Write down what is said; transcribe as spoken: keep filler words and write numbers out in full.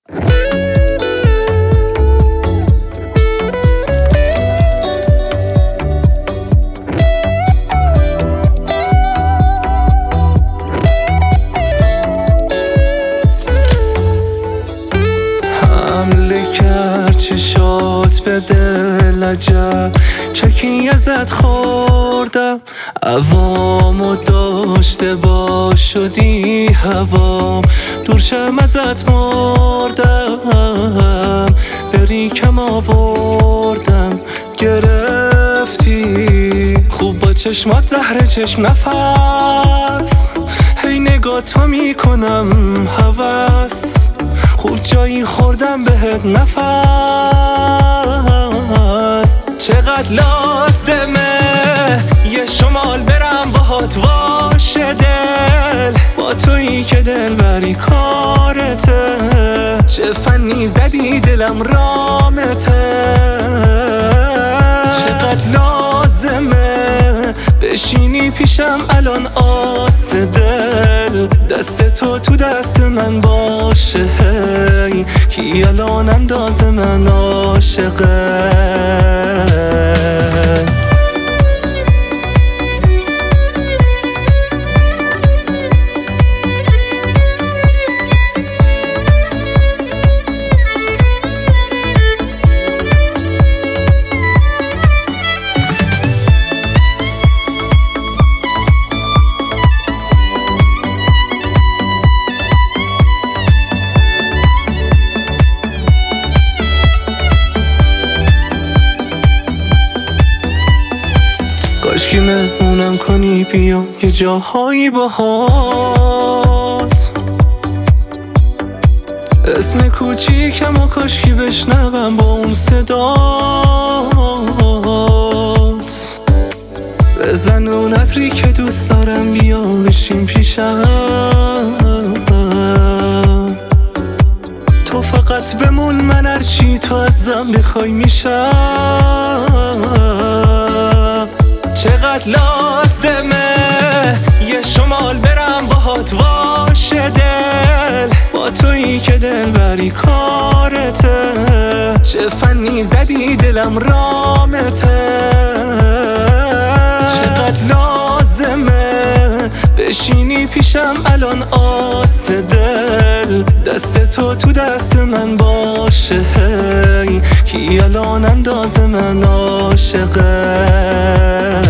حمله کرد چشات به دل عجب چکی ازت خوردم عوامو داشته باش شدی هوام دور شم ازت مردم بری کم آوردم گرفتی خوب با چشمات زهر چشم نفس هی نگاه تو میکنم هوس خوب جایی خوردم بهت نفس چقدر لازمه یه شمال برم باهات واشه دل با تویی که دل بری کارته چه فنی زدی دلم رامته چقدر لازمه بشینی پیشم الان آس دل دست تو تو دست من باشه هی کی الان انداز من عاشقه کاشکی مهمونم کنی بیا یه جاهایی باهات اسم کوچیکم و کاشکی بشنوم با اون صدات بزن اون عطری که دوست دارم بیا بشین پیشم تو فقط بمون من هرچی تو ازم بخوای میشم چقدر لازمه یه شمال برم باهات واشه دل با تویی که دل بری کارته چه فنی زدی دلم رامته چقدر لازمه بشینی پیشم الان آس دل دست تو تو دست من باشه هی کی الان انداز من عاشقه